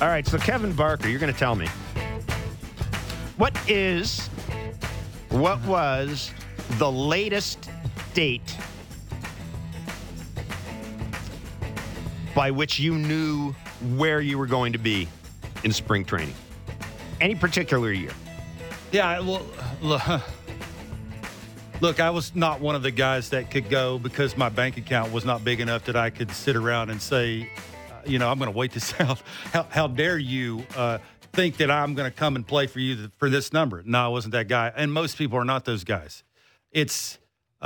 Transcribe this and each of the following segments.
All right, so Kevin Barker, you're going to tell me. What was the latest date by which you knew where you were going to be in spring training? Any particular year? Yeah, well, look, I was not one of the guys that could go because my bank account was not big enough that I could sit around and say, I'm going to wait this out. How dare you think that I'm going to come and play for you for this number? No, I wasn't that guy. And most people are not those guys. It's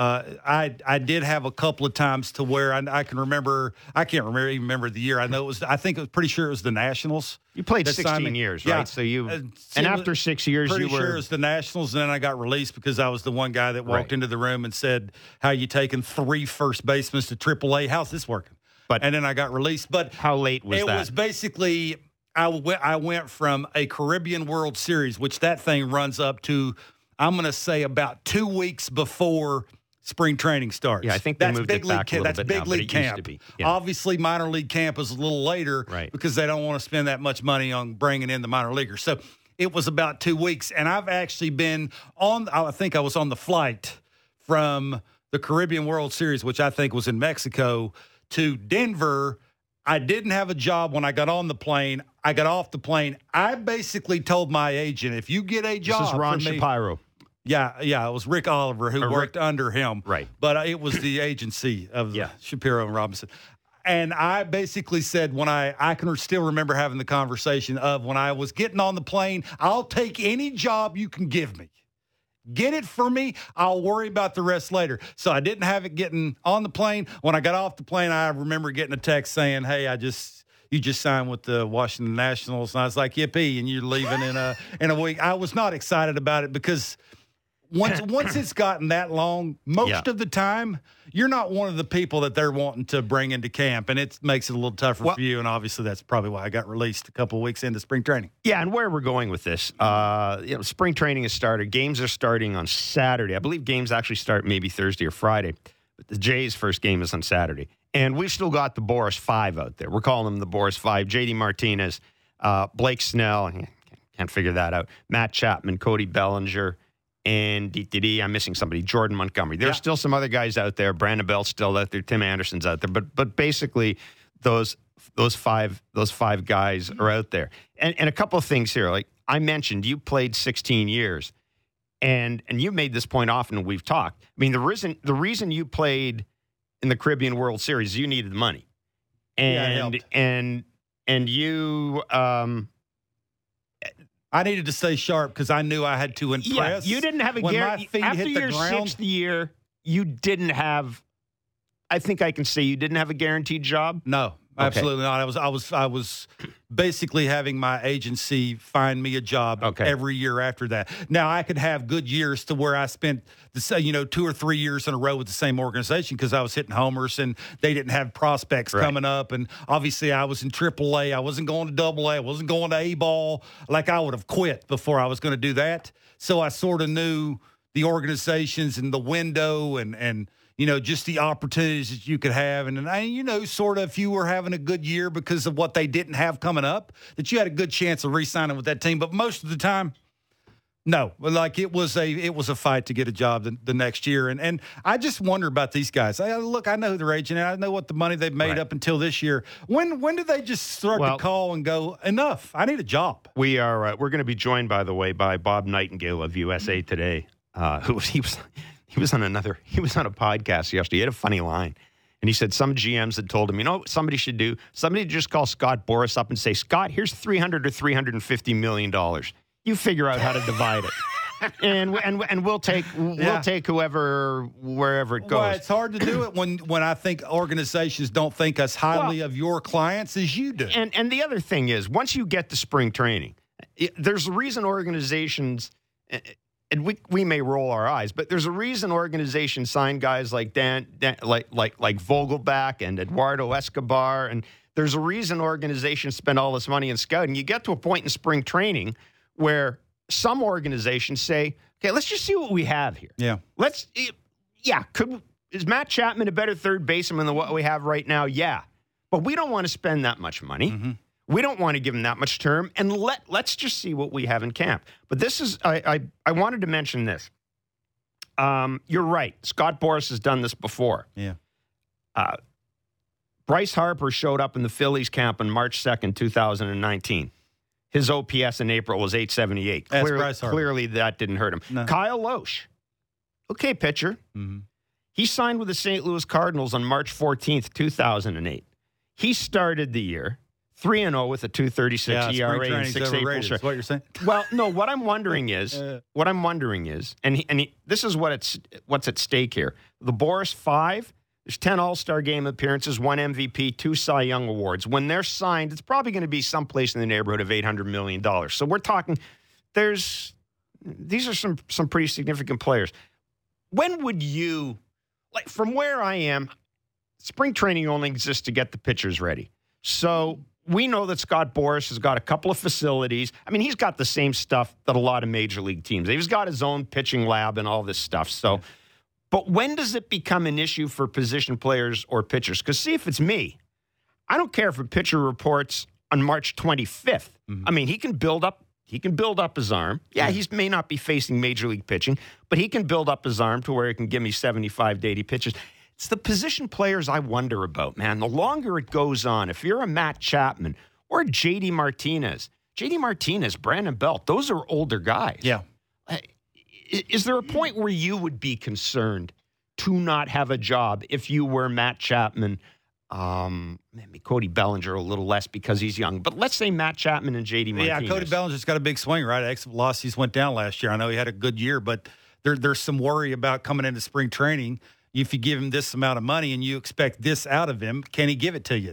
I did have a couple of times to where I can remember. I can't remember the year. I think it was pretty sure it was the Nationals. You played 16 years, right? Yeah. So and after 6 years, pretty you were sure it was the Nationals, and then I got released because I was the one guy that walked into the room and said, "How you taking 3 first basemen to AAA? How's this working?" And then I got released. But how late was that? It was basically I went from a Caribbean World Series, which that thing runs up to, I'm going to say, about 2 weeks before spring training starts. Yeah, I think they moved it back a little That's bit big now, but league it camp. used to be. Yeah. Obviously, minor league camp is a little later because they don't want to spend that much money on bringing in the minor leaguers. So it was about 2 weeks, and I've actually been I think I was on the flight from the Caribbean World Series, which I think was in Mexico, to Denver. I didn't have a job when I got on the plane. I got off the plane. I basically told my agent, if you get a job, this is Ron Shapiro. Yeah, it was Rick Oliver who worked under him. Right. But it was the agency of Shapiro and Robinson. And I basically said when I can still remember having the conversation of when I was getting on the plane, I'll take any job you can give me. Get it for me. I'll worry about the rest later. So I didn't have it getting on the plane. When I got off the plane, I remember getting a text saying, "Hey, you just signed with the Washington Nationals." And I was like, "Yippee!" And you're leaving in a week. I was not excited about it because once it's gotten that long, most of the time, you're not one of the people that they're wanting to bring into camp, and it makes it a little tougher for you. And obviously, that's probably why I got released a couple of weeks into spring training. Yeah, and where we're going with this, spring training has started. Games are starting on Saturday. I believe games actually start maybe Thursday or Friday. But the Jays' first game is on Saturday. And we've still got the Boris 5 out there. We're calling them the Boris 5. J.D. Martinez, Blake Snell, can't figure that out, Matt Chapman, Cody Bellinger, and I'm missing somebody, Jordan Montgomery. There's still some other guys out there. Brandon Bell's still out there. Tim Anderson's out there. But basically, those five guys are out there. And a couple of things here. Like I mentioned, you played 16 years, and you made this point often when we've talked. I mean, the reason you played in the Caribbean World Series, you needed the money, and you. I needed to stay sharp because I knew I had to impress. Yeah, you didn't have a guarantee. After your 6th year, you didn't have. I think I can say you didn't have a guaranteed job. No, absolutely not. I was basically having my agency find me a job every year after that. Now I could have good years to where I spent 2 or 3 years in a row with the same organization because I was hitting homers and they didn't have prospects coming up. And obviously I was in AAA. I wasn't going to AA. I wasn't going to A-ball. Like I would have quit before I was going to do that. So I sort of knew the organizations and the window and just the opportunities that you could have. And sort of if you were having a good year because of what they didn't have coming up, that you had a good chance of re-signing with that team. But most of the time, no. Like it was a fight to get a job the next year. And I just wonder about these guys. I know their agent, and I know what the money they've made up until this year. When do they just start to call and go, enough, I need a job? We're going to be joined, by the way, by Bob Nightingale of USA Today, He was on a podcast yesterday. He had a funny line. And he said some GMs had told him, somebody should do? Somebody just call Scott Boras up and say, Scott, here's $300 or $350 million. You figure out how to divide it. and we'll take whoever, wherever it goes. Well, it's hard to do it when I think organizations don't think as highly of your clients as you do. And the other thing is, once you get to spring training, there's a reason organizations... And we may roll our eyes, but there's a reason organizations sign guys like like Vogelback and Eduardo Escobar, and there's a reason organizations spend all this money in scouting. You get to a point in spring training where some organizations say, "Okay, let's just see what we have here." Yeah. Is Matt Chapman a better third baseman than what we have right now? Yeah, but we don't want to spend that much money. Mm-hmm. We don't want to give him that much term, and let's just see what we have in camp. But this is, I wanted to mention this. You're right. Scott Boras has done this before. Yeah. Bryce Harper showed up in the Phillies camp on March 2nd, 2019. His OPS in April was 878. Clearly that didn't hurt him. No. Kyle Loesch, okay pitcher. Mm-hmm. He signed with the St. Louis Cardinals on March 14th, 2008. He started the year 3-0 with a 2.36 ERA and 6 April. Is what you're saying? Well, no. What I'm wondering is, this is what's at stake here. The Boras 5. There's 10 All-Star Game appearances, 1 MVP, 2 Cy Young awards. When they're signed, it's probably going to be someplace in the neighborhood of $800 million. So we're talking. These are some pretty significant players. When would you, like, from where I am, spring training only exists to get the pitchers ready. So we know that Scott Boras has got a couple of facilities. I mean, he's got the same stuff that a lot of major league teams. He's got his own pitching lab and all this stuff. So, but when does it become an issue for position players or pitchers? Because see, if it's me, I don't care if a pitcher reports on March 25th. Mm-hmm. I mean, he can build up his arm. Yeah, he may not be facing major league pitching, but he can build up his arm to where he can give me 75 to 80 pitches. It's the position players I wonder about, man. The longer it goes on, if you're a Matt Chapman or JD Martinez, Brandon Belt, those are older guys. Yeah. Is there a point where you would be concerned to not have a job if you were Matt Chapman? Maybe Cody Bellinger a little less because he's young, but let's say Matt Chapman and JD Martinez. Yeah, Cody Bellinger's got a big swing, right? Velocities went down last year. I know he had a good year, but there's some worry about coming into spring training. If you give him this amount of money and you expect this out of him, can he give it to you?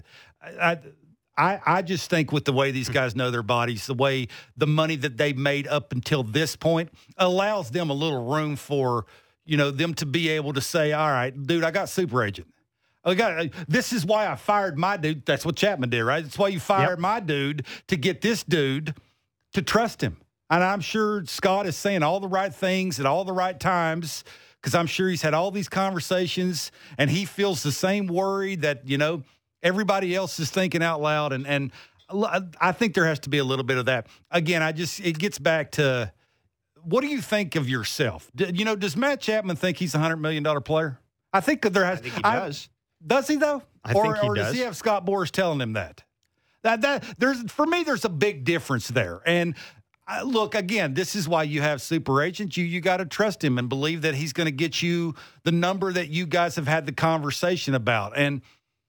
I just think with the way these guys know their bodies, the way the money that they've made up until this point allows them a little room for, them to be able to say, all right, dude, I got super agent. This is why I fired my dude. That's what Chapman did, right? That's why you fired my dude to get this dude to trust him. And I'm sure Scott is saying all the right things at all the right times because I'm sure he's had all these conversations and he feels the same worry that, everybody else is thinking out loud. And I think there has to be a little bit of that. Again, it gets back to what do you think of yourself? Does Matt Chapman think he's a $100 million player? I think he does. Does he though? I think he does. Or does he have Scott Boras telling him that? For me, there's a big difference there. And look, again, this is why you have super agents. You got to trust him and believe that he's going to get you the number that you guys have had the conversation about. And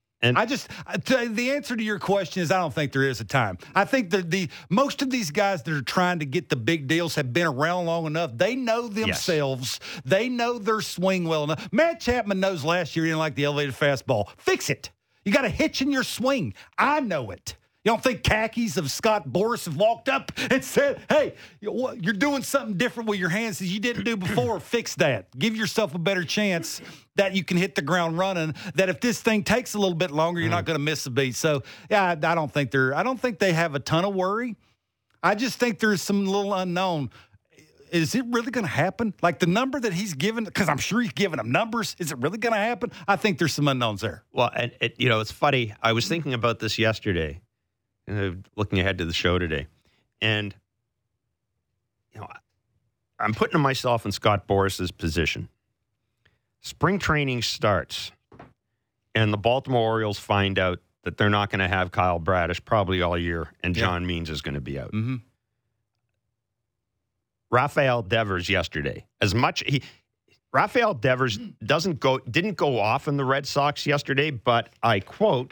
the answer to your question is I don't think there is a time. I think the most of these guys that are trying to get the big deals have been around long enough. They know themselves. Yes. They know their swing well enough. Matt Chapman knows last year he didn't like the elevated fastball. Fix it. You got a hitch in your swing. I know it. You don't think khakis of Scott Boras have walked up and said, hey, you're doing something different with your hands that you didn't do before. Fix that. Give yourself a better chance that you can hit the ground running, that if this thing takes a little bit longer, you're not going to miss a beat. So, yeah, I don't think they have a ton of worry. I just think there's some little unknown. Is it really going to happen? Like the number that he's given, because I'm sure he's giving them numbers. Is it really going to happen? I think there's some unknowns there. Well, and it's funny. I was thinking about this yesterday. Looking ahead to the show today. And, I'm putting myself in Scott Boras' position. Spring training starts, and the Baltimore Orioles find out that they're not going to have Kyle Bradish probably all year, and John Means is going to be out. Mm-hmm. Rafael Devers yesterday. Rafael Devers didn't go off in the Red Sox yesterday, but I quote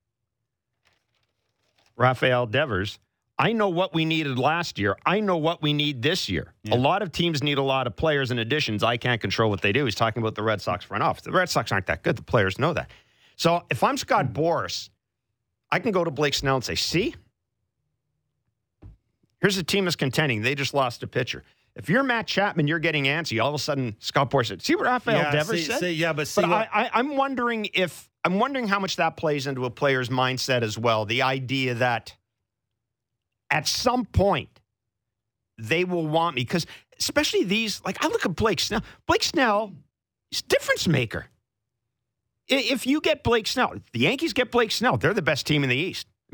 Rafael Devers, I know what we needed last year. I know what we need this year. Yeah. A lot of teams need a lot of players and additions. I can't control what they do. He's talking about the Red Sox front office. The Red Sox aren't that good. The players know that. So if I'm Scott Boras, I can go to Blake Snell and say, see, here's a team that's contending. They just lost a pitcher. If you're Matt Chapman, you're getting antsy. All of a sudden, Scott Boras said, see what Rafael Devers said? I'm wondering how much that plays into a player's mindset as well. The idea that at some point they will want me. Because especially these, like I look at Blake Snell. Blake Snell is a difference maker. If you get Blake Snell, the Yankees get Blake Snell, they're the best team in the East. I mean,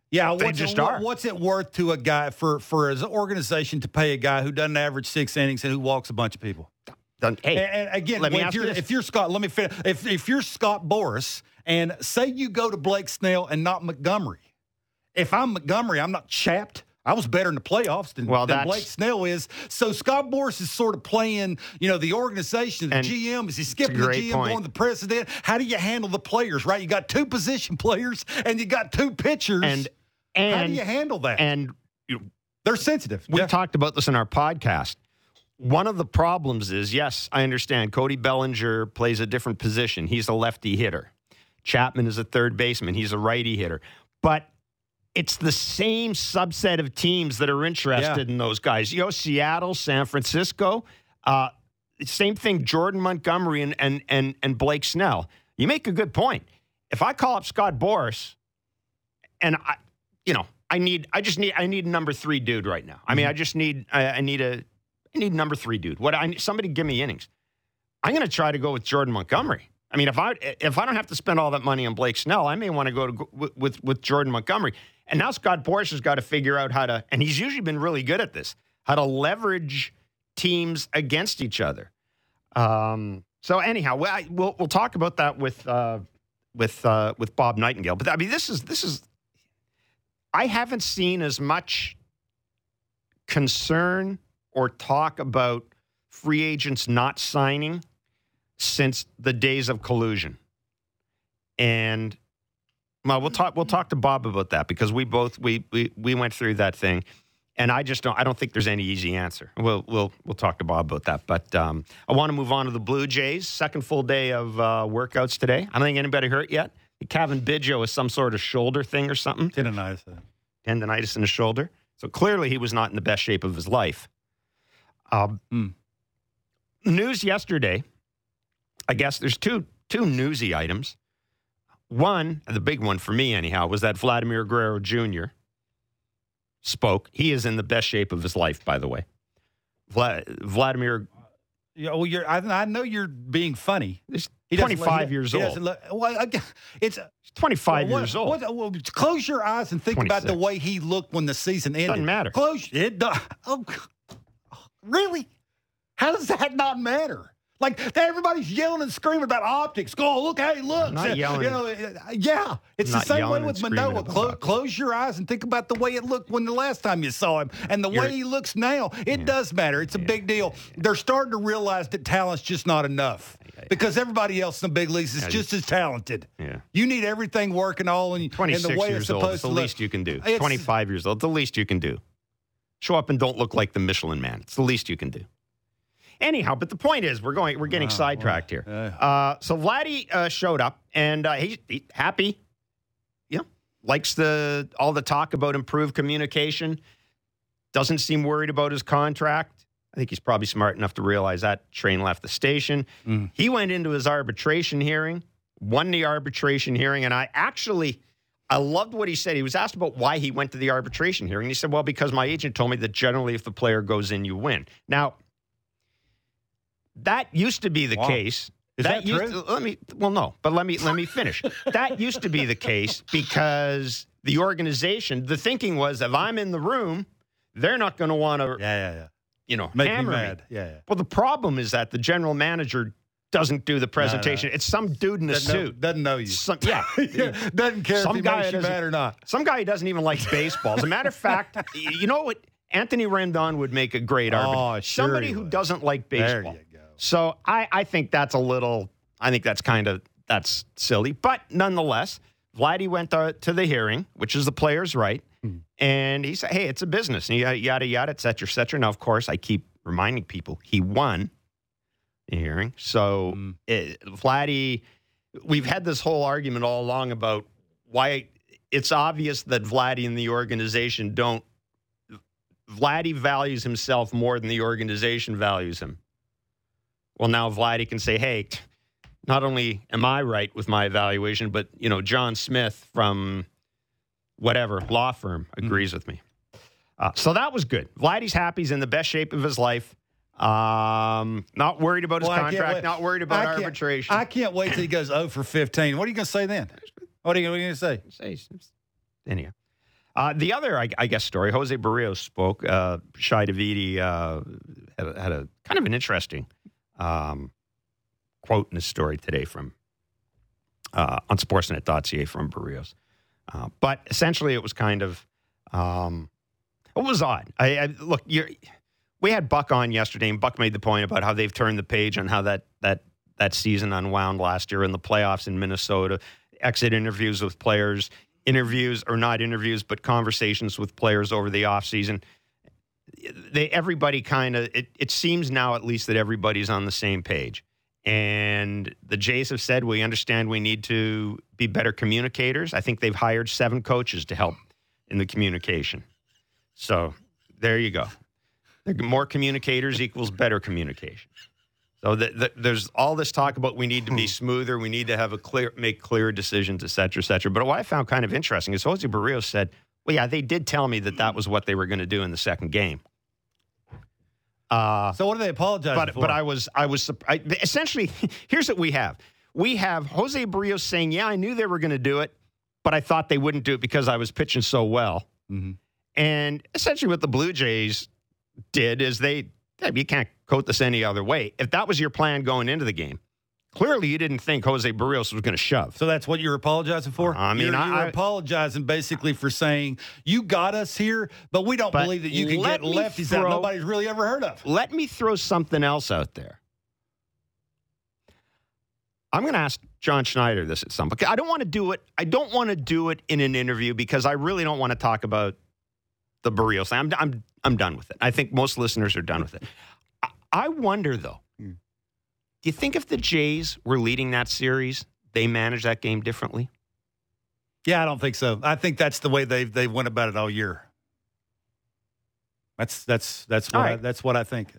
Yeah, they just are. What's it worth to a guy for his organization to pay a guy who doesn't average 6 innings and who walks a bunch of people? Hey, and again, let me ask you this. if you're Scott, let me finish. If you're Scott Boras and say you go to Blake Snell and not Montgomery, if I'm Montgomery, I'm not chapped. I was better in the playoffs than Blake Snell is. So Scott Boras is sort of playing, the organization, the GM. Is he skipping the GM, going to the president? How do you handle the players, right? You got 2 position players and you got 2 pitchers. And how do you handle that? And they're sensitive. We talked about this in our podcast. One of the problems is, yes, I understand Cody Bellinger plays a different position. He's a lefty hitter. Chapman is a third baseman. He's a righty hitter. But it's the same subset of teams that are interested in those guys. Seattle, San Francisco, same thing, Jordan Montgomery and Blake Snell. You make a good point. If I call up Scott Boras and I need a number 3 dude right now. I mean, I need number 3 dude. Somebody give me innings. I'm going to try to go with Jordan Montgomery. I mean, if I don't have to spend all that money on Blake Snell, I may want to go with Jordan Montgomery. And now Scott Boras has got to figure out how to, and he's usually been really good at this, how to leverage teams against each other. So anyhow, we'll talk about that with Bob Nightingale. But I mean, this is. I haven't seen as much concern or talk about free agents not signing since the days of collusion. And well, we'll talk to Bob about that because we went through that thing, and I don't think there's any easy answer. We'll talk to Bob about that. But I want to move on to the Blue Jays. Second full day of workouts today. I don't think anybody hurt yet. Kevin Biggio is some sort of shoulder thing or something. Tendonitis in the shoulder. So clearly he was not in the best shape of his life. News yesterday, I guess there's two newsy items. One, the big one for me anyhow, was that Vladimir Guerrero Jr. spoke. He is in the best shape of his life, by the way. Vladimir. I know you're being funny. He's 25 years old. It's 25 years old. Close your eyes and think 26. about the way he looked when the season ended. Doesn't matter. It does. Oh, really? How does that not matter? Like, everybody's yelling and screaming about optics. Go, look how he looks. I'm not yelling. It's the same way with Manoah. Close your eyes and think about the way it looked when the last time you saw him. And the way he looks now, it does matter. It's a big deal. They're starting to realize that talent's just not enough. Because everybody else in the big leagues is just as talented. Yeah. You need everything working all in the way it's supposed to look. It's the least you can do. 25 years old, the least you can do. Show up and don't look like the Michelin Man. It's the least you can do. Anyhow, but the point is, we're getting sidetracked here. So Vladdy showed up, and he's happy. Likes all the talk about improved communication. Doesn't seem worried about his contract. I think he's probably smart enough to realize that train left the station. He went into his arbitration hearing, won the arbitration hearing, and I loved what he said. He was asked about why he went to the arbitration hearing. He said, well, because my agent told me that generally if the player goes in, you win. Now, that used to be the case. Is that true? Let me finish. That used to be the case because the organization, the thinking was, if I'm in the room, they're not going to want to, make hammer me mad. me. Yeah. Well, the problem is that the general manager doesn't do the presentation. No. It's some dude in a suit. Doesn't know you. Doesn't care if he makes you mad or not. Some guy who doesn't even like baseball. As a matter of fact, you know what? Anthony Rendon would make a great arbitrator. Sure somebody who doesn't like baseball. There you go. So I think that's that's silly. But nonetheless, Vladdy went to the hearing, which is the player's right. And he said, hey, it's a business. And yada, yada, et cetera, et cetera. Now, of course, I keep reminding people he won the hearing. So Vladdy, we've had this whole argument all along about why it's obvious that Vladdy and the organization Vladdy values himself more than the organization values him. Well, now Vladdy can say, hey, not only am I right with my evaluation, but, John Smith from whatever law firm agrees with me. So that was good. Vladdy's happy. He's in the best shape of his life. Not worried about his contract, not worried about arbitration. I can't wait till he goes 0 for 15. What are you going to say then? What are you going to say? Anyhow. The other, I guess, story, Jose Barrios spoke. Shai Davidi had a kind of an interesting quote in his story today from on Sportsnet.ca from Barrios. But essentially, it was kind of it was odd. Look, we had Buck on yesterday, and Buck made the point about how they've turned the page on how that season unwound last year in the playoffs in Minnesota. Exit interviews with players, interviews or not interviews, but conversations with players over the offseason. Everybody kind of, it seems now at least that everybody's on the same page. And the Jays have said, we understand we need to be better communicators. I think they've hired 7 coaches to help in the communication. So there you go. More communicators equals better communication. So there's all this talk about we need to be smoother, we need to have make clear decisions, et cetera, et cetera. But what I found kind of interesting is Jose Barrios said, well, yeah, they did tell me that was what they were going to do in the second game. So what do they apologize for? But I was essentially, here's what we have. We have Jose Barrios saying, yeah, I knew they were going to do it, but I thought they wouldn't do it because I was pitching so well. Mm-hmm. And essentially what the Blue Jays did is you can't quote this any other way. If that was your plan going into the game, clearly you didn't think Jose Barrios was going to shove. So that's what you're apologizing for? You're apologizing basically for saying, you got us here, but we don't believe that you can get lefties that nobody's really ever heard of. Let me throw something else out there. I'm going to ask John Schneider this at some point. I don't want to do it. I don't want to do it in an interview because I really don't want to talk about the Barrios thing. I'm done with it. I think most listeners are done with it. I wonder, though, do you think if the Jays were leading that series, they manage that game differently? Yeah, I don't think so. I think that's the way they went about it all year. That's what I think.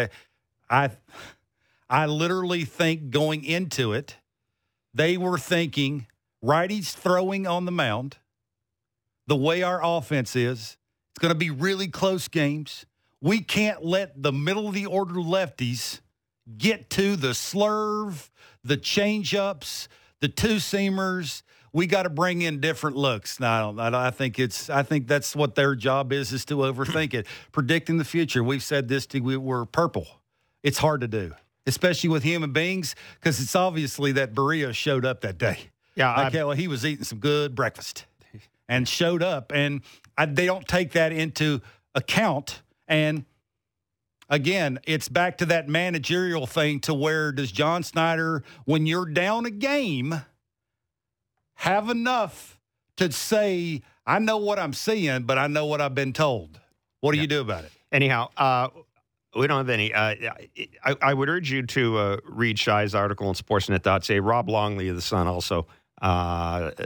I literally think going into it, they were thinking righties throwing on the mound, the way our offense is, it's going to be really close games. We can't let the middle of the order lefties get to the slurve, the change-ups, the two-seamers. We got to bring in different looks. No, I think that's what their job is to overthink it. Predicting the future. We've said this we're purple. It's hard to do, especially with human beings, because it's obviously that Barrios showed up that day. Yeah, he was eating some good breakfast and showed up, and they don't take that into account. And again, it's back to that managerial thing to where does John Schneider, when you're down a game, have enough to say, I know what I'm seeing, but I know what I've been told. What do you do about it? Anyhow, we don't have any. I would urge you to read Shai's article on Sportsnet.ca. Rob Longley of the Sun also of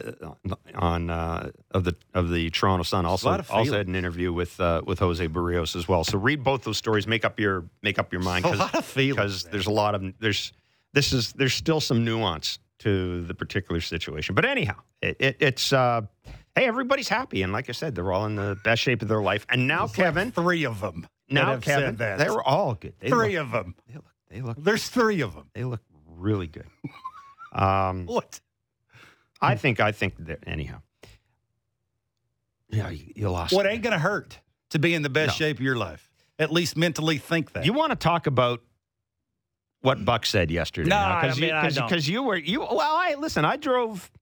the Toronto Sun also had an interview with Jose Barrios as well. So read both those stories. Make up your mind. A lot of feelings, because there's a lot of there's still some nuance to the particular situation. But anyhow, it's hey, everybody's happy, and like I said, they're all in the best shape of their life. And now it's Kevin, like 3 of them. Now Kevin, they were all good. Three of them. They look. There's 3 of them. They look really good. What? I think that anyhow. Yeah, you lost. What ain't going to hurt to be in the best shape of your life? At least mentally think that. You want to talk about what Buck said yesterday? No, because you were. Listen. I drove.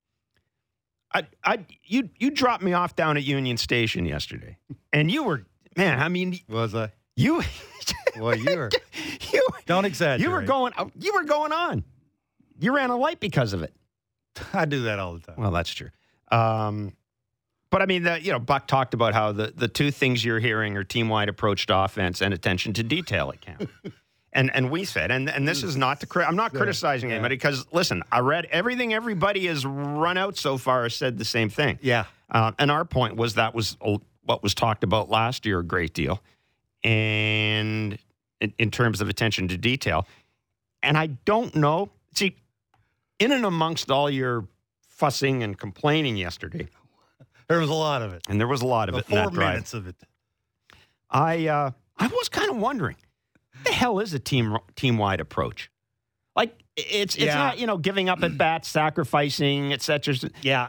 You dropped me off down at Union Station yesterday, and you were, man. I mean, was I? You. Well, you were. Don't exaggerate. You were going on. You ran a light because of it. I do that all the time. Well, that's true. But I mean, Buck talked about how the 2 things you're hearing are team-wide approach to offense and attention to detail at camp. and we said, and this is not I'm not criticizing anybody because, listen, I read everything everybody has run out so far has said the same thing. Yeah. And our point was that was what was talked about last year a great deal. And in terms of attention to detail. And I don't know. See, in and amongst all your fussing and complaining yesterday, there was a lot of it. And there was a lot of it in that drive. 4 minutes of it. I was kind of wondering, what the hell is a team-wide approach? Like, it's not, giving up at bats, sacrificing, et cetera. Yeah.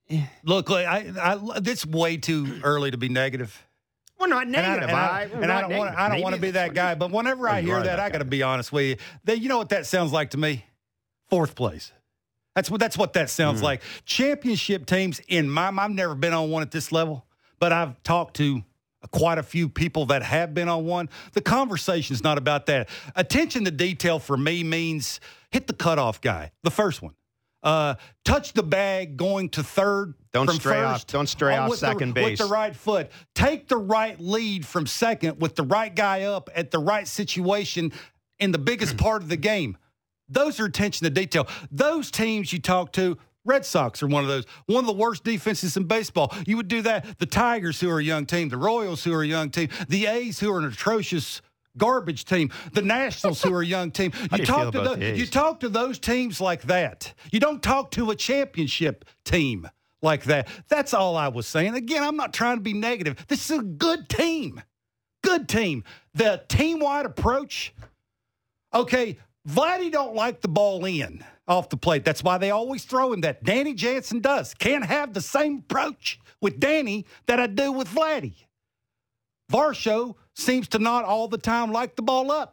Look, it's way too early to be negative. We're not negative. I don't want to be that guy. But whenever I hear that, I got to be honest with you. You know what that sounds like to me? Fourth place. That's what that sounds like. Championship teams, in my mind, I've never been on one at this level, but I've talked to quite a few people that have been on one. The conversation's not about that. Attention to detail for me means hit the cutoff guy, the first one. Touch the bag going to third. Don't stray off second base. With the right foot. Take the right lead from second with the right guy up at the right situation in the biggest part of the game. Those are attention to detail. Those teams you talk to, Red Sox are one of those. One of the worst defenses in baseball. You would do that. The Tigers, who are a young team. The Royals, who are a young team. The A's, who are an atrocious garbage team. The Nationals, who are a young team. You talk to those teams like that. You don't talk to a championship team like that. That's all I was saying. Again, I'm not trying to be negative. This is a good team. Good team. The team-wide approach. Okay, Vladdy don't like the ball in off the plate. That's why they always throw him that. Danny Jansen does. Can't have the same approach with Danny that I do with Vladdy. Varsho seems to not all the time like the ball up.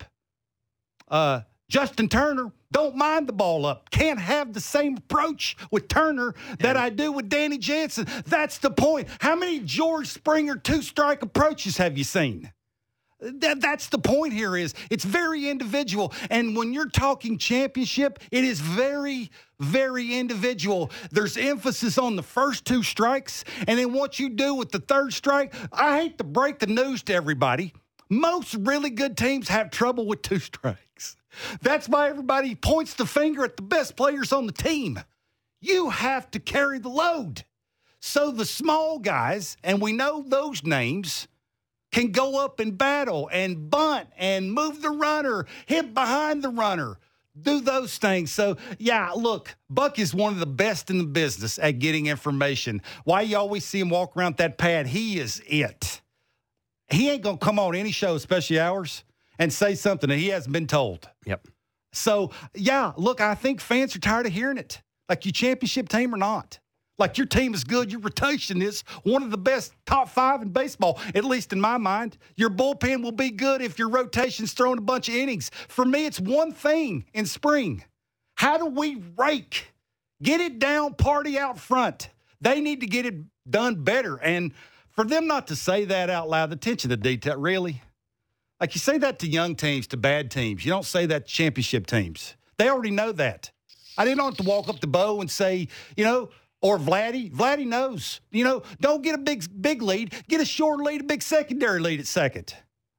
Justin Turner don't mind the ball up. Can't have the same approach with Turner that I do with Danny Jansen. That's the point. How many George Springer two-strike approaches have you seen? That's the point here is it's very individual. And when you're talking championship, it is very, very individual. There's emphasis on the first two strikes. And then what you do with the third strike, I hate to break the news to everybody. Most really good teams have trouble with two strikes. That's why everybody points the finger at the best players on the team. You have to carry the load. So the small guys, and we know those names, can go up and battle and bunt and move the runner, hit behind the runner, do those things. So, yeah, look, Buck is one of the best in the business at getting information. Why you always see him walk around that pad, he is it. He ain't going to come on any show, especially ours, and say something that he hasn't been told. Yep. So, yeah, look, I think fans are tired of hearing it, like you championship team or not. Like your team is good, your rotation is one of the best top five in baseball, at least in my mind. Your bullpen will be good if your rotation's throwing a bunch of innings. For me, it's one thing in spring. How do we rake? Get it down, party out front. They need to get it done better. And for them not to say that out loud, attention to detail, really? Like you say that to young teams, to bad teams. You don't say that to championship teams. They already know that. I didn't have to walk up to Bo and say, or Vladdy. Vladdy knows. Don't get a big lead. Get a short lead, a big secondary lead at second.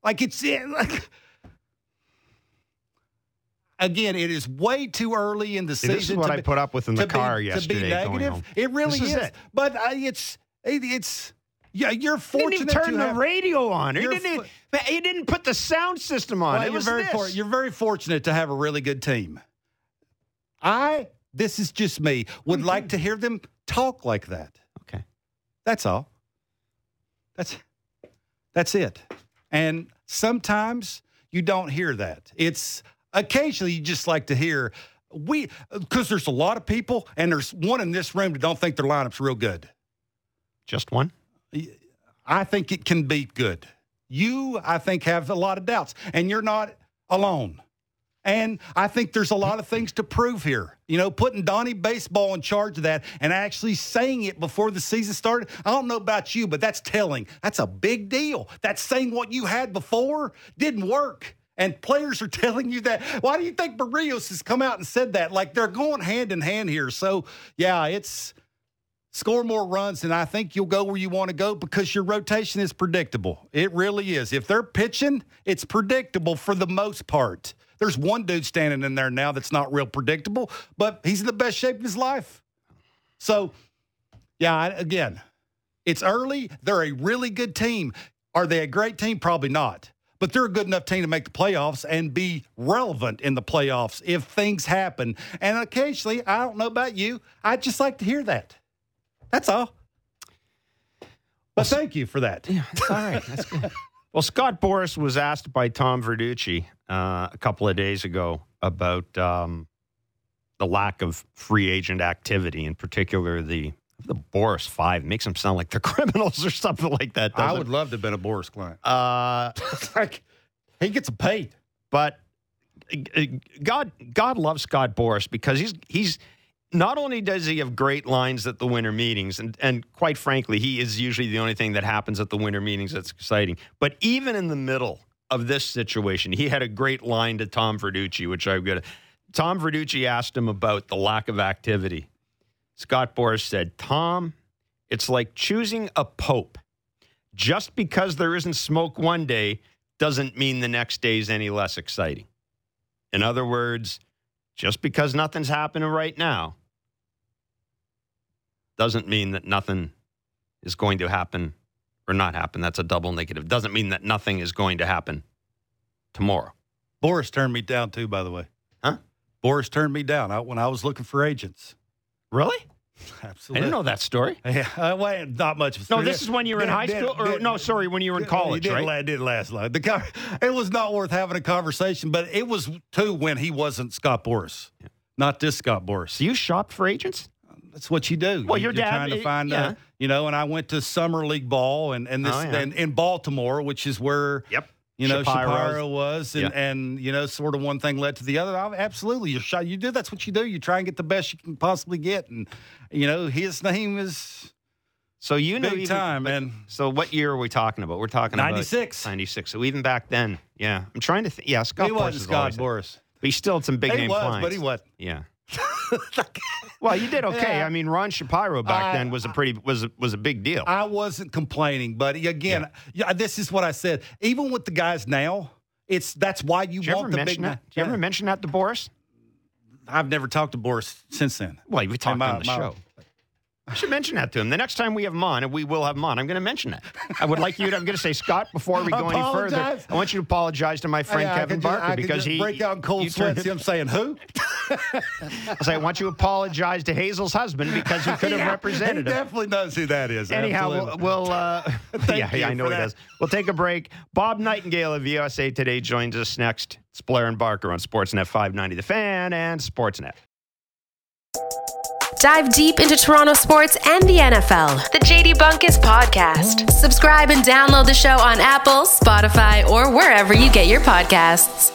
Again, it is way too early in the season. This is what I put up with in the car yesterday. To be negative, it really is. It. But it's. Yeah, you're fortunate. You didn't even turn the radio on. You didn't put the sound system on. Well, you're very fortunate to have a really good team. This is just me, would like to hear them talk like that. Okay. That's all. That's it. And sometimes you don't hear that. It's occasionally you just like to hear, because there's a lot of people, and there's one in this room that don't think their lineup's real good. Just one? I think it can be good. You, I think, have a lot of doubts, and you're not alone. And I think there's a lot of things to prove here. Putting Donnie Baseball in charge of that and actually saying it before the season started. I don't know about you, but that's telling. That's a big deal. That's saying what you had before didn't work. And players are telling you that. Why do you think Barrios has come out and said that? Like they're going hand in hand here. So, yeah, it's score more runs, and I think you'll go where you want to go because your rotation is predictable. It really is. If they're pitching, it's predictable for the most part. There's one dude standing in there now that's not real predictable, but he's in the best shape of his life. So, yeah, again, it's early. They're a really good team. Are they a great team? Probably not. But they're a good enough team to make the playoffs and be relevant in the playoffs if things happen. And occasionally, I don't know about you, I'd just like to hear that. That's all. But thank you for that. Yeah, that's all right. That's good. Well, Scott Boras was asked by Tom Verducci a couple of days ago about the lack of free agent activity, in particular the The Boris 5 makes them sound like they're criminals or something like that. I would love to have been a Boris client. Like, he gets paid. But God loves Scott Boris because he's not only does he have great lines at the winter meetings, and quite frankly, he is usually the only thing that happens at the winter meetings that's exciting. But even in the middle of this situation, he had a great line to Tom Verducci, which I'm going to. Tom Verducci asked him about the lack of activity. Scott Boris said, Tom, it's like choosing a pope. Just because there isn't smoke one day doesn't mean the next day is any less exciting. In other words, just because nothing's happening right now doesn't mean that nothing is going to happen or not happen. That's a double negative. Doesn't mean that nothing is going to happen tomorrow. Boris turned me down too, by the way. Huh? Boris turned me down when I was looking for agents. Really? Absolutely. I didn't know that story. Yeah, well, not much of a story. No, this is when you were in high school? When you were in college, right? It didn't last long. It was not worth having a conversation, but it was, too, when he wasn't Scott Boris. Yeah. Not this Scott Boris. So you shopped for agents? That's what you do. Well, your dad, trying to find, yeah. And I went to Summer League Ball and in Baltimore, which is where, Shapiro was, and sort of one thing led to the other. Absolutely, you do. That's what you do. You try and get the best you can possibly get, and his name is. So big time, man. So what year are we talking about? We're talking 96. about 96. So even back then, yeah. I'm trying to think. Yeah, Scott Boris. He wasn't Scott Boris. But he still had some big name clients. But he was. Yeah. Well, you did okay. Yeah. I mean, Ron Shapiro back then was a big deal. I wasn't complaining, but again, this is what I said. Even with the guys now, that's why you want the big. Did you ever mention that to Boris? I've never talked to Boris since then. Well, we talked on the show. I should mention that to him. The next time we have him on, and we will have him on, I'm going to mention that. I would like I'm going to say, Scott, before we go any further, I want you to apologize to my friend Kevin Barker because he break out in cold sweats. I'm saying who? I say, I want you to apologize to Hazel's husband because he could have represented him. He definitely knows who that is. Anyhow, we'll I know he does. We'll take a break. Bob Nightingale of USA Today joins us next. It's Blair and Barker on Sportsnet 590 The Fan and Sportsnet. Dive deep into Toronto sports and the NFL. The JD Bunkus Podcast. Subscribe and download the show on Apple, Spotify, or wherever you get your podcasts.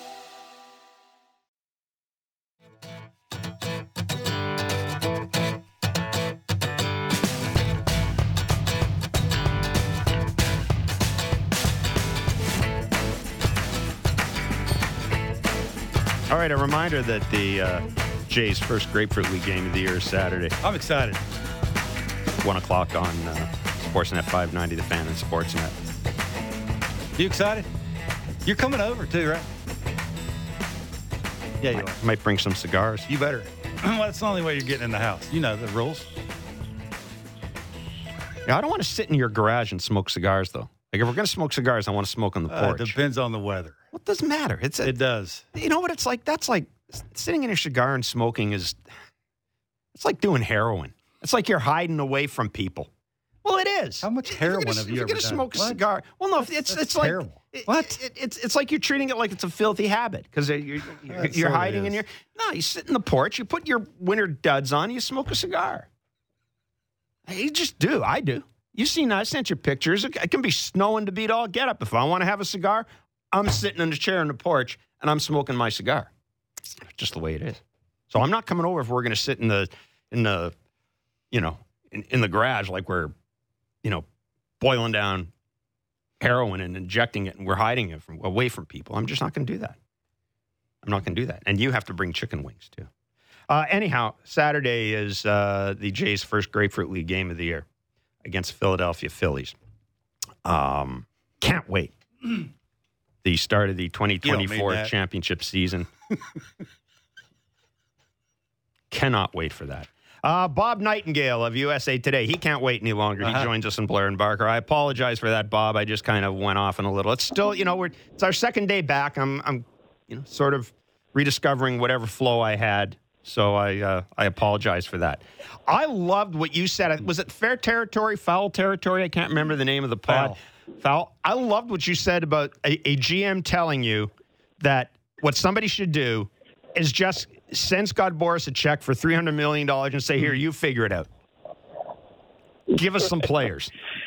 All right, a reminder that the Jays' first Grapefruit League game of the year is Saturday. I'm excited. 1 o'clock on Sportsnet 590, The Fan and Sportsnet. You excited? You're coming over too, right? Yeah, you are. Might bring some cigars. You better. Well, that's the only way you're getting in the house. You know the rules. Yeah, I don't want to sit in your garage and smoke cigars, though. Like, if we're going to smoke cigars, I want to smoke on the porch. It depends on the weather. Well, it doesn't matter. It does. You know what it's like? That's like sitting in a cigar and smoking it's like doing heroin. It's like you're hiding away from people. Well, it is. How much heroin have you ever done? You're going to smoke a cigar. Well, no, it's like terrible. It's like you're treating it like it's a filthy habit because you're hiding in your. No, you sit in the porch, you put your winter duds on, you smoke a cigar. You just do. I do. You've seen. I sent you pictures. It can be snowing to beat all get up. If I want to have a cigar, I'm sitting in a chair on the porch and I'm smoking my cigar. Just the way it is. So I'm not coming over if we're going to sit in the garage like we're, boiling down heroin and injecting it and we're hiding it away from people. I'm just not going to do that. I'm not going to do that. And you have to bring chicken wings too. Anyhow, Saturday is the Jays' first Grapefruit League game of the year against Philadelphia Phillies. Can't wait. The start of the 2024 championship season. Cannot wait for that. Bob Nightingale of USA Today. He can't wait any longer. He joins us in Blair and Barker. I apologize for that, Bob. I just kind of went off in a little. It's still, it's our second day back. I'm sort of rediscovering whatever flow I had. So I apologize for that. I loved what you said. Was it fair territory, foul territory? I can't remember the name of the pod. Foul. I loved what you said about a GM telling you that what somebody should do is just send Scott Boris a check for $300 million and say, here, you figure it out. Give us some players.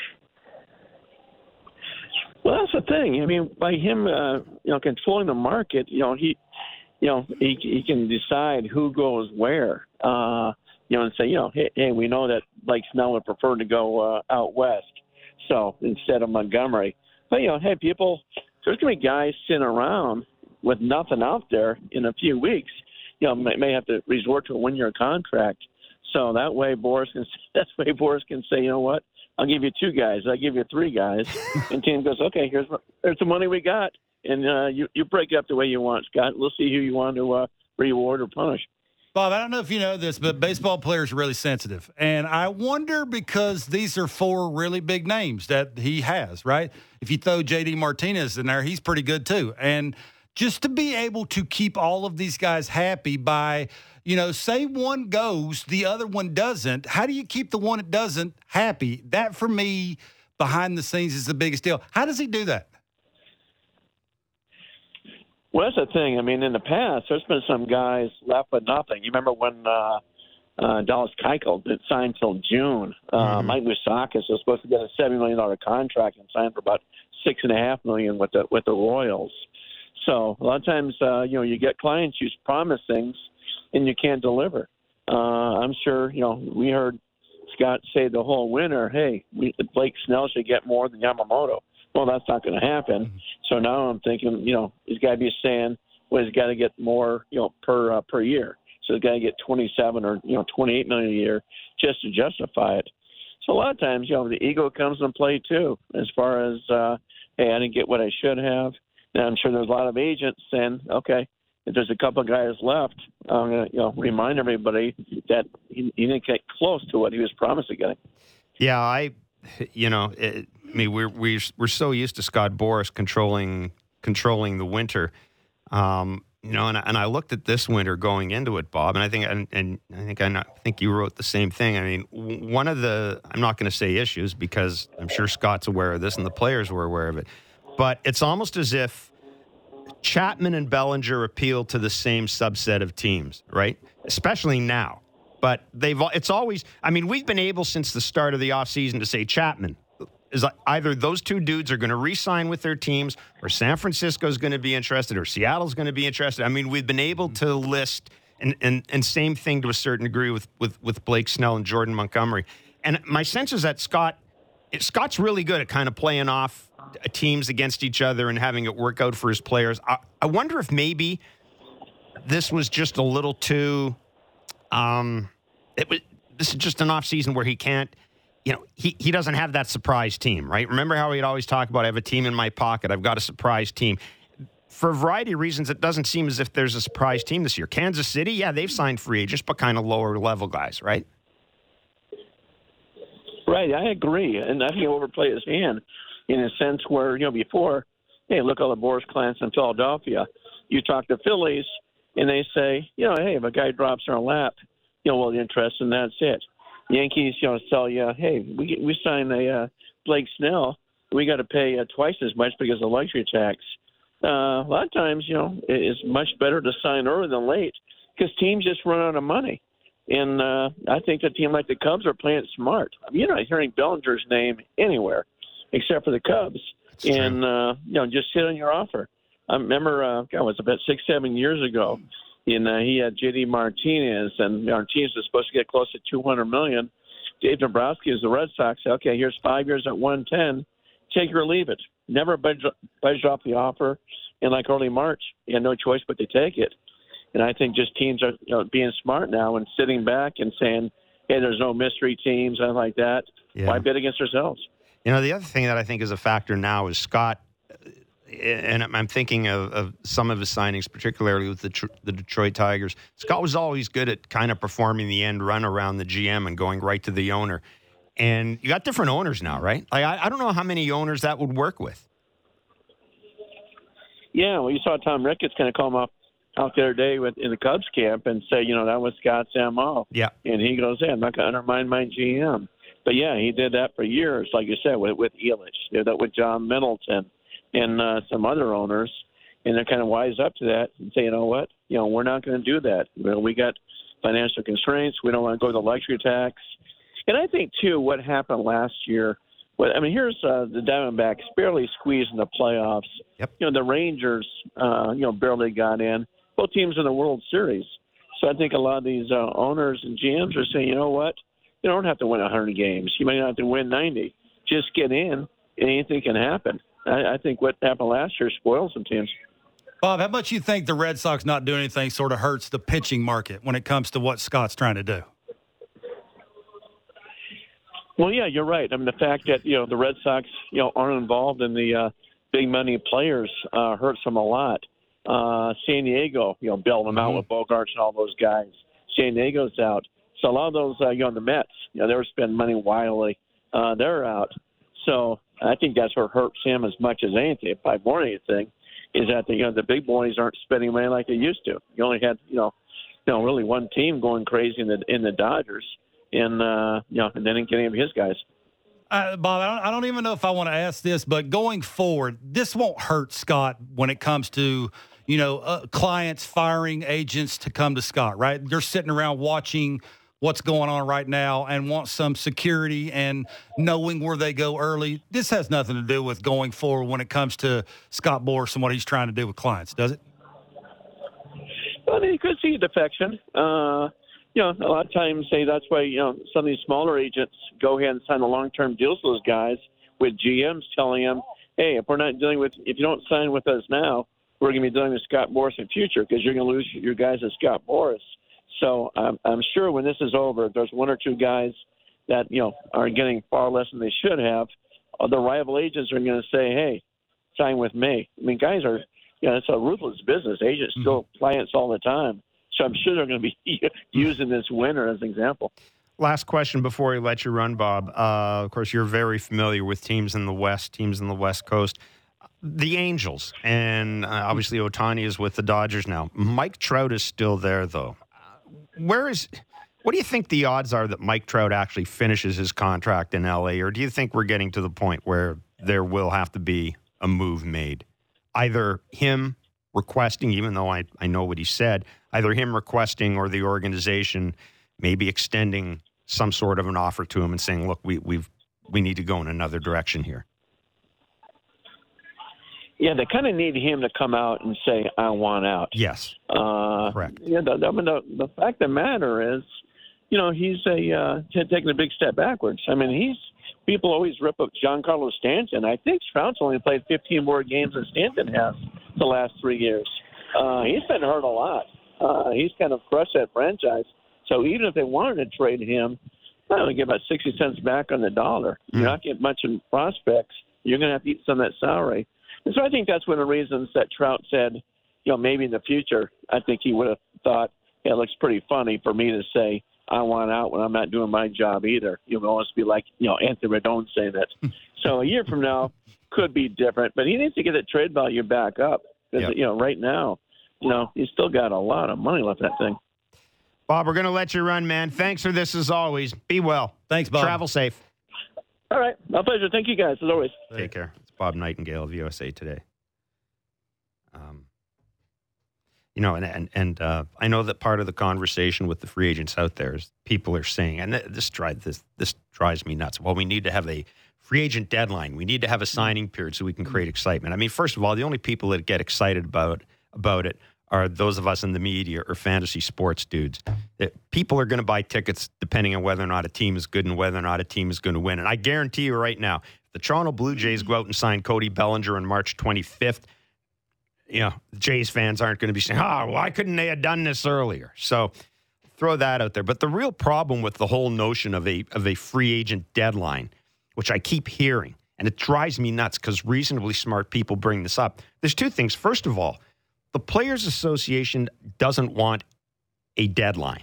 Well, that's the thing. I mean, by him, controlling the market, he can decide who goes where. And say, hey, we know that Blake Snell would prefer to go out west, so instead of Montgomery. But hey, people, there's going to be guys sitting around with nothing out there in a few weeks. May have to resort to a one-year contract. So that way Boris can say, you know what? I'll give you 2 guys. I'll give you 3 guys. And team goes, okay, here's the money we got. And you break it up the way you want, Scott. We'll see who you want to reward or punish. Bob, I don't know if you know this, but baseball players are really sensitive. And I wonder, because these are 4 really big names that he has, right? If you throw J.D. Martinez in there, he's pretty good too. And just to be able to keep all of these guys happy by – say one goes, the other one doesn't. How do you keep the one that doesn't happy? That, for me, behind the scenes is the biggest deal. How does he do that? Well, that's the thing. I mean, in the past, there's been some guys left with nothing. You remember when Dallas Keuchel didn't sign until June. Mike Moustakas was supposed to get a $7 million contract and sign for about $6.5 million with the Royals. So a lot of times, you get clients who promise things and you can't deliver. I'm sure, we heard Scott say the whole winter, hey, Blake Snell should get more than Yamamoto. Well, that's not going to happen. So now I'm thinking, he's got to be saying, well, he's got to get more, per year. So he's got to get 27 or, 28 million a year just to justify it. So a lot of times, the ego comes into play too, as far as, hey, I didn't get what I should have. And I'm sure there's a lot of agents saying, okay, if there's a couple of guys left, I'm going to remind everybody that he didn't get close to what he was promised to getting. Yeah, we're so used to Scott Boras controlling the winter, and I looked at this winter going into it, Bob, and I think you wrote the same thing. I mean, one of the, I'm not going to say issues because I'm sure Scott's aware of this and the players were aware of it, but it's almost as if Chapman and Bellinger appeal to the same subset of teams, right? Especially now. But it's always, we've been able since the start of the offseason to say Chapman is either those 2 dudes are going to re-sign with their teams, or San Francisco's going to be interested, or Seattle's going to be interested. We've been able to list, and same thing to a certain degree with Blake Snell and Jordan Montgomery. And my sense is that Scott's really good at kind of playing off teams against each other and having it work out for his players. I wonder if maybe this was just a little too. This is just an off season where he can't. He doesn't have that surprise team, right? Remember how he'd always talk about, I have a team in my pocket. I've got a surprise team. For a variety of reasons, it doesn't seem as if there's a surprise team this year. Kansas City, yeah, they've signed free agents, but kind of lower level guys, right? Right, I agree. And I think he overplayed his hand in a sense where, before, hey, look at all the Boras clients in Philadelphia. You talk to Phillies, and they say, hey, if a guy drops in our lap, well, the interest, and that's it. Yankees, tell you, hey, we signed a Blake Snell. We got to pay twice as much because of luxury tax. A lot of times, it's much better to sign early than late because teams just run out of money. And I think a team like the Cubs are playing it smart. You're not hearing Bellinger's name anywhere except for the Cubs. And, just sit on your offer. I remember, it was about 6-7 years ago, and he had J.D. Martinez, and Martinez was supposed to get close to $200 million. Dave Dombrowski is the Red Sox. Said, okay, here's 5 years at 110. Take it or leave it. Never budged off the offer. In early March, he had no choice but to take it. And I think just teams are being smart now and sitting back and saying, hey, there's no mystery teams, and like that. Yeah. Why bet against ourselves? The other thing that I think is a factor now is Scott, and I'm thinking of some of his signings, particularly with the Detroit Tigers. Scott was always good at kind of performing the end run around the GM and going right to the owner. And you got different owners now, right? I don't know how many owners that would work with. Yeah, well, you saw Tom Ricketts kind of call him up out the other day in the Cubs camp and say, that was Scott's MO. Yeah. And he goes, I'm not going to undermine my GM. But, yeah, he did that for years, like you said, with Elich. He did that with John Middleton and some other owners. And they're kind of wise up to that and say, what? We're not going to do that. We got financial constraints. We don't want to go to the luxury tax. And I think, too, what happened last year, here's the Diamondbacks barely squeezed in the playoffs. Yep. The Rangers, barely got in. Both teams in the World Series. So I think a lot of these owners and GMs are saying, you know what? You don't have to win 100 games. You might not have to win 90. Just get in, and anything can happen. I think what happened last year spoiled some teams. Bob, how much you think the Red Sox not doing anything sort of hurts the pitching market when it comes to what Scott's trying to do? Well, yeah, you're right. The fact that, the Red Sox, aren't involved in the big money players hurts them a lot. San Diego, bailed them out with Bogarts and all those guys. San Diego's out. So a lot of those, the Mets, they were spending money wildly. They're out. So I think that's what hurts him as much as anything, probably more than anything, is that the big boys aren't spending money like they used to. You only had, really one team going crazy in the Dodgers, and and then didn't get any of his guys. Bob, I don't even know if I want to ask this, but going forward, this won't hurt Scott when it comes to, clients firing agents to come to Scott, right? They're sitting around watching what's going on right now and want some security and knowing where they go early. This has nothing to do with going forward when it comes to Scott Boras and what he's trying to do with clients, does it? Well, you could see a defection. A lot of times, that's why, some of these smaller agents go ahead and sign the long-term deals with those guys with GMs telling them, hey, if you don't sign with us now, we're going to be dealing with Scott Boras in the future because you're going to lose your guys at Scott Boras. So I'm sure when this is over, there's one or two guys that, are getting far less than they should have. The rival agents are going to say, hey, sign with me. Guys are, it's a ruthless business. Agents still clients all the time. So I'm sure they're going to be using this winter as an example. Last question before we let you run, Bob. Of course, you're very familiar with teams in the West, teams in the West Coast. The Angels, and obviously Ohtani is with the Dodgers now. Mike Trout is still there, though. What do you think the odds are that Mike Trout actually finishes his contract in L.A., or do you think we're getting to the point where there will have to be a move made? Either him requesting, even though I know what he said, either him requesting or the organization maybe extending some sort of an offer to him and saying, look, we need to go in another direction here. Yeah, they kind of need him to come out and say, I want out. Yes, correct. Yeah, the fact of the matter is, he's taking a big step backwards. People always rip up Giancarlo Stanton. I think Trout's only played 15 more games than Stanton has the last 3 years. He's been hurt a lot. He's kind of crushed that franchise. So even if they wanted to trade him, I only get about 60 cents back on the dollar. You're not getting much in prospects. You're going to have to eat some of that salary. And so I think that's one of the reasons that Trout said, maybe in the future, I think he would have thought, it looks pretty funny for me to say I want out when I'm not doing my job either. You'll almost be like, Anthony Rendon saying that. So a year from now could be different, but he needs to get that trade value back up. Because, right now, he's still got a lot of money left in that thing. Bob, we're going to let you run, man. Thanks for this as always. Be well. Thanks, Bob. Travel safe. All right. My pleasure. Thank you, guys, as always. Take care. It's Bob Nightingale of USA Today. I know that part of the conversation with the free agents out there is people are saying, and this drives me nuts. Well, we need to have a free agent deadline. We need to have a signing period so we can create excitement. First of all, the only people that get excited about it are those of us in the media or fantasy sports dudes. That people are going to buy tickets depending on whether or not a team is good and whether or not a team is going to win. And I guarantee you right now, if the Toronto Blue Jays go out and sign Cody Bellinger on March 25th, the Jays fans aren't going to be saying, why couldn't they have done this earlier? So throw that out there. But the real problem with the whole notion of a free agent deadline, which I keep hearing, and it drives me nuts because reasonably smart people bring this up. There's two things. First of all, the Players Association doesn't want a deadline.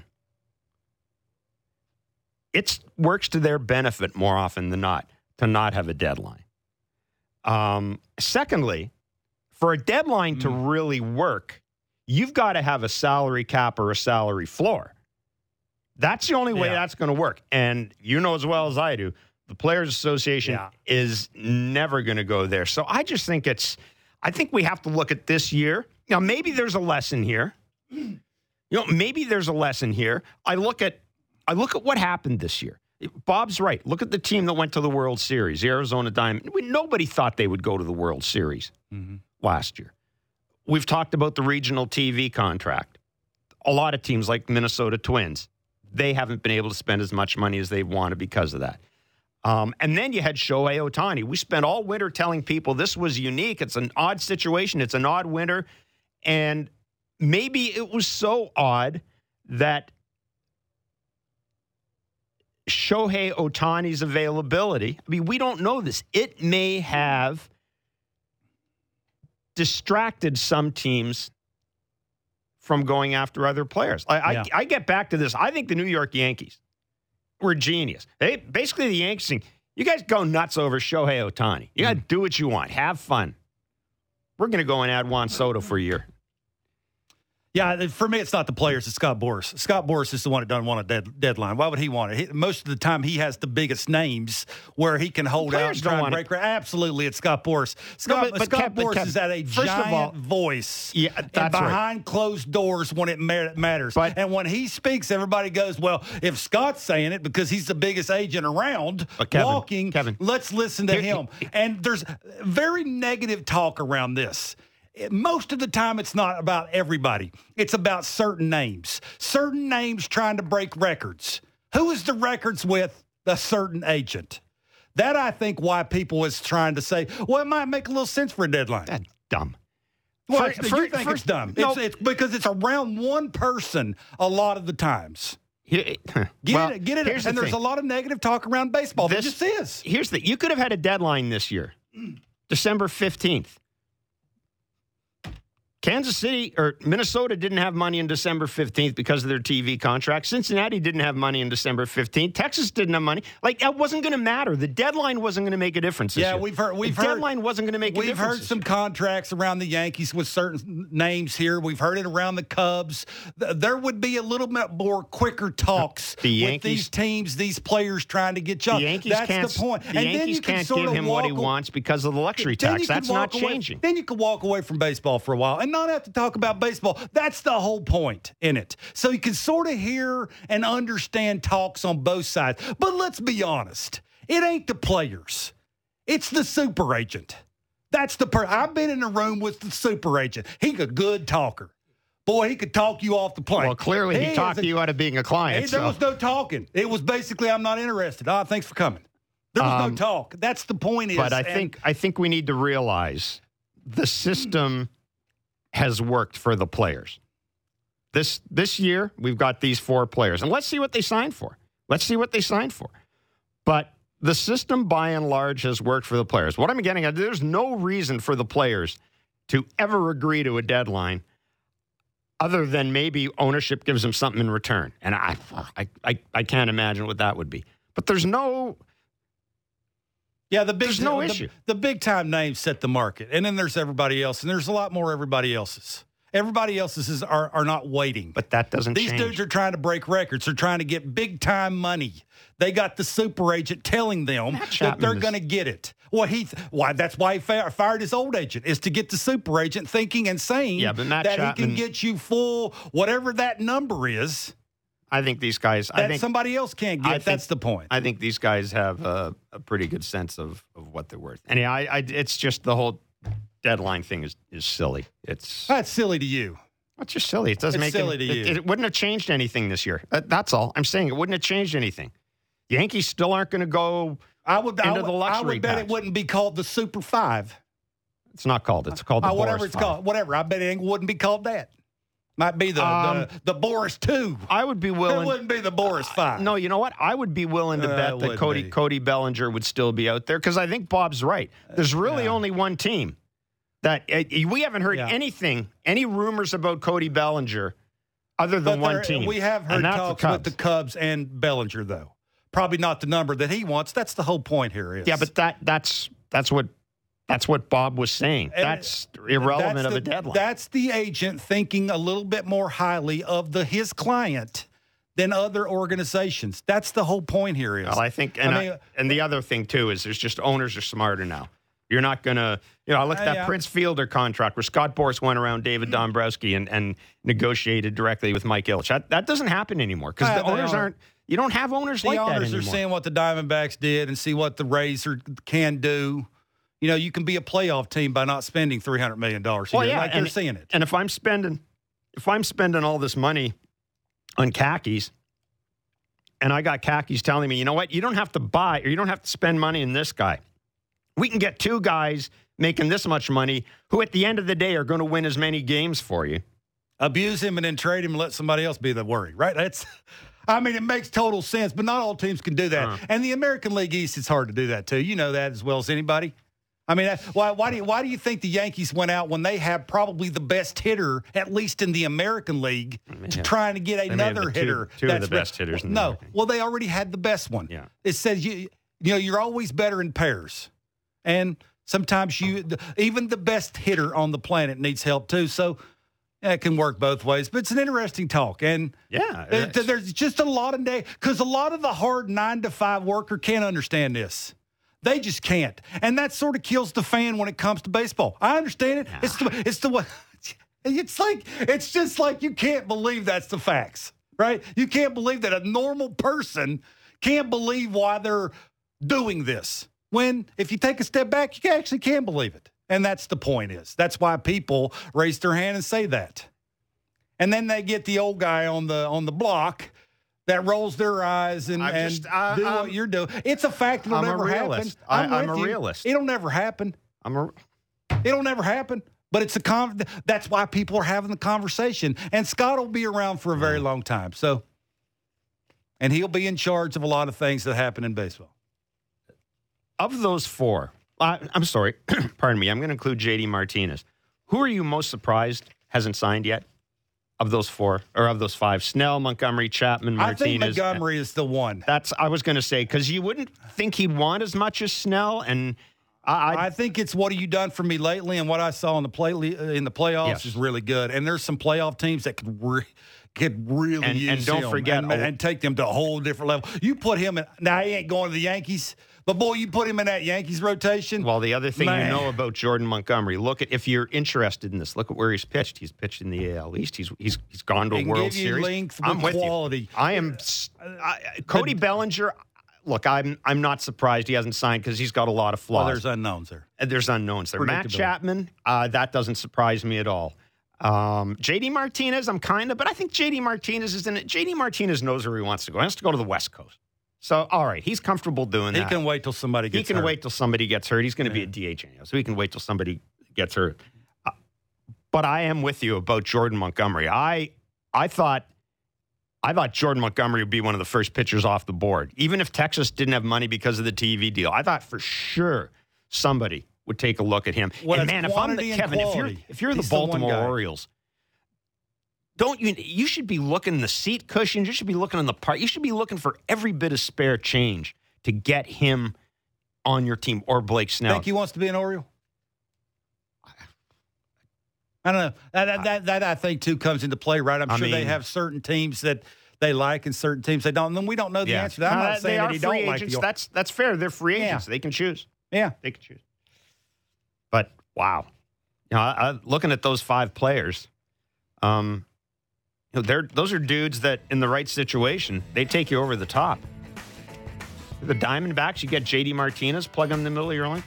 It works to their benefit more often than not to not have a deadline. Secondly, for a deadline to really work, you've got to have a salary cap or a salary floor. That's the only way that's going to work. And you know as well as I do, the Players Association is never going to go there. So I just think I think we have to look at this year. Now, maybe there's a lesson here. Maybe there's a lesson here. I look at what happened this year. Bob's right. Look at the team that went to the World Series, the Arizona Diamondbacks. Nobody thought they would go to the World Series last year. We've talked about the regional TV contract. A lot of teams like Minnesota Twins, they haven't been able to spend as much money as they wanted because of that. And then you had Shohei Ohtani. We spent all winter telling people this was unique. It's an odd situation. It's an odd winter. And maybe it was so odd that Shohei Ohtani's availability, I mean, we don't know this. It may have distracted some teams from going after other players. I get back to this. I think the New York Yankees were genius. Basically, the Yankees saying, you guys go nuts over Shohei Ohtani. You got to do what you want. Have fun. We're going to go and add Juan Soto for a year. Yeah, for me, it's not the players. It's Scott Boras. Scott Boras is the one that doesn't want a deadline. Why would he want it? Most of the time, he has the biggest names where he can hold out and try and break. Absolutely, it's Scott Boras. Scott Boras is at a giant voice. Yeah, that's behind closed doors when it matters. And when he speaks, everybody goes, well, if Scott's saying it because he's the biggest agent around Kevin, let's listen to him. And there's very negative talk around this. Most of the time, it's not about everybody. It's about certain names trying to break records. Who is the records with? A certain agent. That, I think, why people is trying to say, well, it might make a little sense for a deadline. That's dumb. Well, you think it's dumb. No. It's because it's around one person a lot of the times. Get it. And there's a lot of negative talk around baseball. There just is. You could have had a deadline this year, December 15th. Kansas City or Minnesota didn't have money on December 15th because of their TV contract. Cincinnati didn't have money on December 15th. Texas didn't have money. Like, that wasn't going to matter. The deadline wasn't going to make a difference this year. The deadline wasn't going to make a difference. We've heard some contracts around the Yankees with certain names here. We've heard it around the Cubs. There would be a little bit more quicker talks with these teams, these players trying to get jobs. That's the point. The Yankees can't give him what he wants because of the luxury tax. That's not changing. Then you can walk away from baseball for a while and not have to talk about baseball. That's the whole point in it. So you can sort of hear and understand talks on both sides. But let's be honest. It ain't the players. It's the super agent. That's the I've been in a room with the super agent. He's a good talker. Boy, he could talk you off the plane. Well, clearly he talked you out of being a client. There was no talking. It was basically, I'm not interested. Thanks for coming. There was no talk. That's the point. But I think we need to realize the system has worked for the players. This year, we've got these 4 players. And let's see what they signed for. But the system, by and large, has worked for the players. What I'm getting at, there's no reason for the players to ever agree to a deadline other than maybe ownership gives them something in return. And I can't imagine what that would be. But there's no... Yeah, there's no issue. The big-time names set the market, and then there's everybody else, and there's a lot more everybody else's. Everybody else's are not waiting. But that doesn't change. These dudes are trying to break records. They're trying to get big-time money. They got the super agent telling them that they're going to get it. Well, that's why he fired his old agent, is to get the super agent thinking and saying that he can get you full, whatever that number is. I think these guys... somebody else can't get. That's the point. I think these guys have a pretty good sense of what they're worth. And it's just the whole deadline thing is silly. That's silly to you. It's just silly. It doesn't make silly to you. It wouldn't have changed anything this year. That's all. I'm saying it wouldn't have changed anything. The Yankees still aren't going to go into the luxury I would bet tax. it wouldn't be called the Super 5. It's not called. It's called the Boras whatever it's 5. called. Whatever. I bet it wouldn't be called that. Might be the Boras 2. I would be willing. It wouldn't be the Boras 5. No, you know what? I would be willing to bet that Cody Bellinger would still be out there because I think Bob's right. There's really only one team that we haven't heard anything, any rumors about Cody Bellinger other than one team. We have heard talks with the Cubs and Bellinger, though. Probably not the number that he wants. That's the whole point here. Yeah, but that's what Bob was saying. That's irrelevant of a deadline. That's the agent thinking a little bit more highly of his client than other organizations. That's the whole point here. Well, I think, and the other thing too is there's just owners are smarter now. You're not going to, I look at that Prince Fielder contract where Scott Boras went around David Dombrowski and negotiated directly with Mike Ilitch. That doesn't happen anymore because the owners aren't. You don't have owners the like that owners anymore. are seeing what the Diamondbacks did and see what the Rays can do. You know, you can be a playoff team by not spending $300 million a year. Like they're seeing it. And if I'm spending all this money on khakis, and I got khakis telling me, you know what, you don't have to buy or you don't have to spend money on this guy. We can get two guys making this much money who at the end of the day are going to win as many games for you. Abuse him and then trade him and let somebody else be the worry, right? It makes total sense, but not all teams can do that. And the American League East, it's hard to do that too. You know that as well as anybody. I mean, why do you think the Yankees went out when they have probably the best hitter, at least in the American League, trying to get another hitter? Two of the best hitters. In the American. Well, they already had the best one. Yeah. It says you're always better in pairs, and sometimes even the best hitter on the planet needs help too. So it can work both ways. But it's an interesting talk, and there's just a lot of because a lot of the hard 9-to-5 worker can't understand this. They just can't. And that sort of kills the fan when it comes to baseball. I understand it. It's just like you can't believe that's the facts, right? You can't believe that a normal person can't believe why they're doing this. When if you take a step back, you actually can believe it. And that's the point is. That's why people raise their hand and say that. And then they get the old guy on the block that rolls their eyes and do what you're doing. It's a fact it'll never happen. I'm a realist. It'll never happen. It'll never happen. But it's that's why people are having the conversation. And Scott will be around for a very long time. So, and he'll be in charge of a lot of things that happen in baseball. Of those four, I'm sorry, pardon me, I'm going to include JD Martinez. Who are you most surprised hasn't signed yet? Of those four, or of those five, Snell, Montgomery, Chapman, Martinez. I think Montgomery is the one. I was going to say, because you wouldn't think he'd want as much as Snell, and I think it's what have you done for me lately, and what I saw in the playoffs is really good. And there's some playoff teams that could really use and don't him forget and take them to a whole different level. You put him in. Now he ain't going to the Yankees. But, boy, you put him in that Yankees rotation. Well, the other thing you know about Jordan Montgomery, if you're interested in this, look at where he's pitched. He's pitched in the AL East. He's gone to a World Series. Length I'm with quality. You. I am Cody Bellinger. Look, I'm not surprised he hasn't signed because he's got a lot of flaws. Well, there's unknowns there. There's unknowns there. Matt Chapman, that doesn't surprise me at all. JD Martinez, but I think JD Martinez is in it. JD Martinez knows where he wants to go. He wants to go to the West Coast. So, all right, he's comfortable doing that. He can wait till somebody gets hurt. Wait till somebody gets hurt. He's going to be a DH anyhow, so he can wait till somebody gets hurt. But I am with you about Jordan Montgomery. I thought Jordan Montgomery would be one of the first pitchers off the board. Even if Texas didn't have money because of the TV deal, I thought for sure somebody would take a look at him. And man, if I'm if you're the Baltimore Orioles, you should be looking in the seat cushions. You should be looking in the part. You should be looking for every bit of spare change to get him on your team or Blake Snell. Think he wants to be an Oriole? I don't know. That I think too comes into play, right? I'm sure they have certain teams that they like and certain teams they don't. And then we don't know the answer to that. I'm not saying that he don't like the Orioles. That's fair. They're free agents. They can choose. Yeah, they can choose. But wow, looking at those five players, those are dudes that, in the right situation, they take you over the top. The Diamondbacks, you get JD Martinez, plug him in the middle of your line.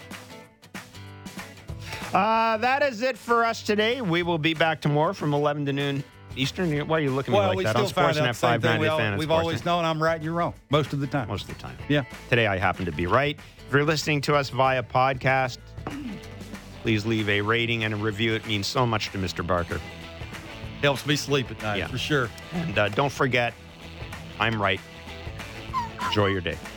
That is it for us today. We will be back tomorrow from 11 to noon Eastern. Why are you looking at me like that? On Sportsnet 590 We've always known I'm right and you're wrong. Most of the time. Yeah. Today I happen to be right. If you're listening to us via podcast, please leave a rating and a review. It means so much to Mr. Barker. Helps me sleep at night, for sure. And don't forget, I'm right. Enjoy your day.